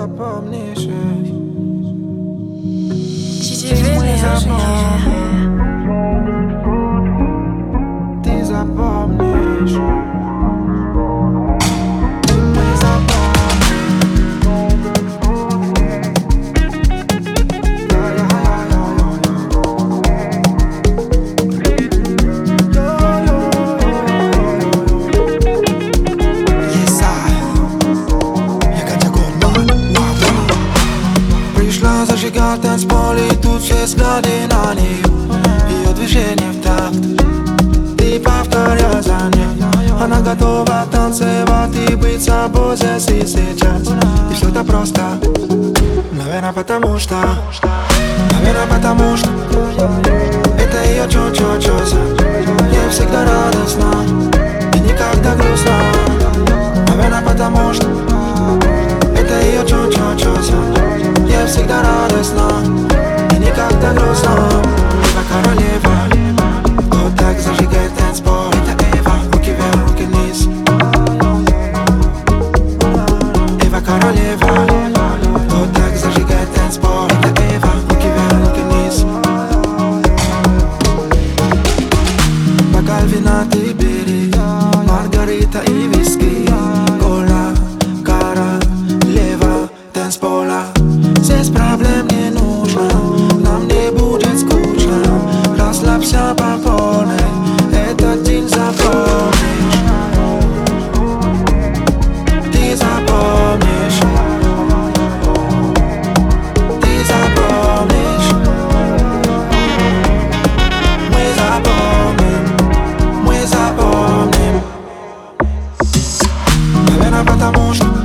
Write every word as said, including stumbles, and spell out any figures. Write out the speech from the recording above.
запомнишь. Ты запомнишь. Пришла зажигать танцпол, и тут все взгляды на нее. Ее движение в такт, ты повторяй за ней. Она готова танцевать и быть собой здесь и сейчас. И все это просто, наверное, потому что Наверное, потому что это ее чу-чу-чу-чу. Ей всегда радостно и никогда грустно. Наверное, потому что это ее чу-чу-чу-чу. Ей всегда радостно и никогда грустно. Эва королева, кто так зажигает танцпол? Это Эва, руки вверх, руки вниз. Эва королева, кто так зажигает танцпол? Это Эва, руки вверх, руки вниз. Бокал вина ты бери, маргарита и виски, кола, королева танцпола. Здесь проблем не нужно, нам не будет скучно. Расслабься по полной, этот день запомнишь. Ты запомнишь. Ты запомнишь. Мы запомним. Мы запомним. Наверное, потому что